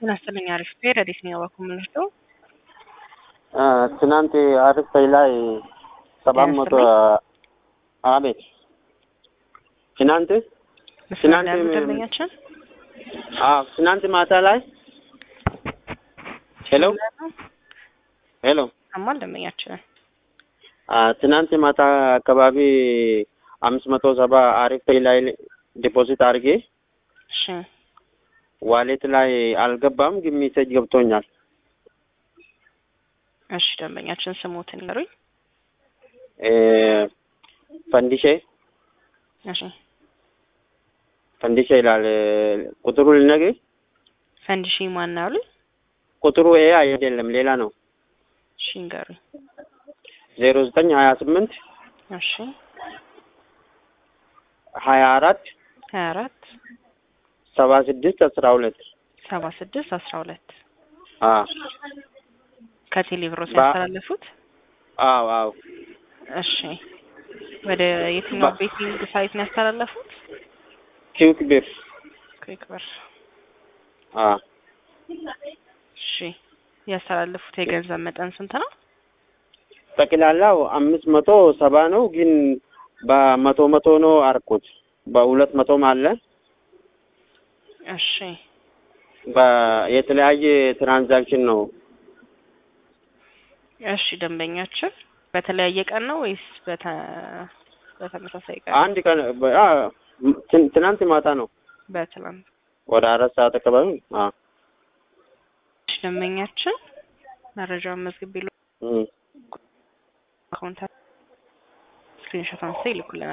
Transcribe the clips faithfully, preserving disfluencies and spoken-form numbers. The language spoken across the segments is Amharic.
እናስተኛ አሪፍ ፔር አዲስኛው ባኩምልቶ አ ትናንት አሪፍ ላይ ሰባት መቶ አቤት ትናንት ትናንት ደንበኛችን አዎ ትናንት ማታ ላይ ሄሎ ሄሎ አማል ደንበኛችን አ ትናንት ማታ አካባቢ አምስት መቶ ሰባ አሪፍ ላይ ዲፖዚት አድርጌ እሺ ዋሌት ላይ አልገባም ግን ሜሴጅ ገብቶኛል። እሺ ደንበኛችን ስሞትን ይነሩኝ እ ፈንዲሼ እሺ ፈንዲሼ ይላል ቁጥሩ ልነግርህ ፈንዲሼ ማን ነው አሉ ቁጥሩ ይሄ አይደለም ሌላ ነው። እሺ ንገሩኝ ዜሮ ዘጠኝ ሀያ ስምንት እሺ ሀያ አራት ሀያ አራት ሰባ ስድስት አስራ ሁለት ሰባ ስድስት አስራ ሁለት አ ከቴሌብሮ ሲያስተላልፉት አዎ አዎ እሺ ወደ የትኛው ቤቲንግ ሳይት ነው ያስተላልፉት? ኪክ ቢር ኪክ ቢር አ እሺ ያስተላልፉት የገንዘብ መጠን ስንት ነው? ጠቅላላው አምስት መቶ ሰባ ነው ግን በመቶ መቶ ነው አርኩት በሁለት መቶም አለ። እሺ በየተለያየ ትራንዛክሽን ነው። እሺ ደንበኛችን በተለያየ ቀን ነው ወይስ በተ በተመሳሳይ ቀን? አንድ ቀን አ ትናንት ማታ ነው። በትናንት ወደ አራት ሰዓት አካባቢ አ እሺ ደንበኛችን መረጃውን መዝግቤሉ እም ኮንታክት ስክሪንሾት አንስተው ይልኩልናል።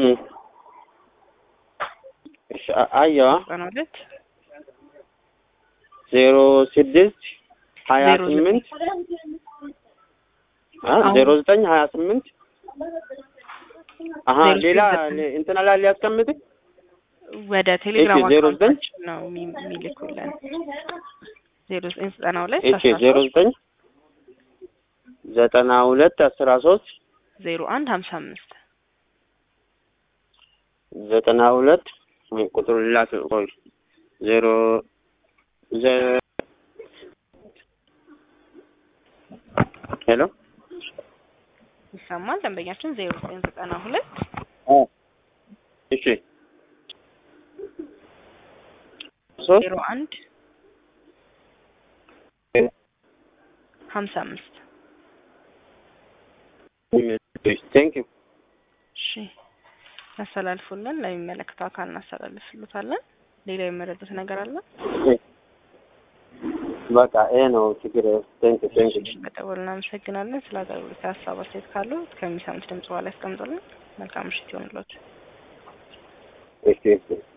እሺ አያ ማለት ዜሮ ስድስት ሀያ ስምንት አ ዜሮ ዘጠኝ ሀያ ስምንት አሃ ሌላ እንትና ላይ ሊያስቀምጥ ወደ ቴሌግራም አካውንታችን ነው የሚልኩልን ዜሮ ዘጠኝ ዘጠና ሁለት እሺ ዜሮ ዘጠኝ ዘጠና ሁለት አስራ ሶስት ዜሮ አንድ ሀምሳ አምስት ዘጠና ሁለት ቁጥሩ ላክ ቆይ ዜሮ ዘ ሄሎ ይሰማል ደንበኛችን ዜሮ ዘጠኝ ዘጠና ሁለት አ እሺ ዜሮ አንድ ሀምሳ አምስት ቴንክ ዩ እሺ አስተላልፉልን ለሚመለከተው አካል እናስተላልፍልዎታለን። ሌላ የመረዱት ነገር አለ? በቃ ይሄ ነው ችግር። ቴንክ ዩ ቴንክ ዩ በጣም እናመሰግናለን። ስለ አገልግሎት ሀሳብ አስተያየት ካለው ከሚሰሙት ድምጽ በኋላ ያስቀምጡልን። መልካም ምሽት ይሁንልዎት። እሺ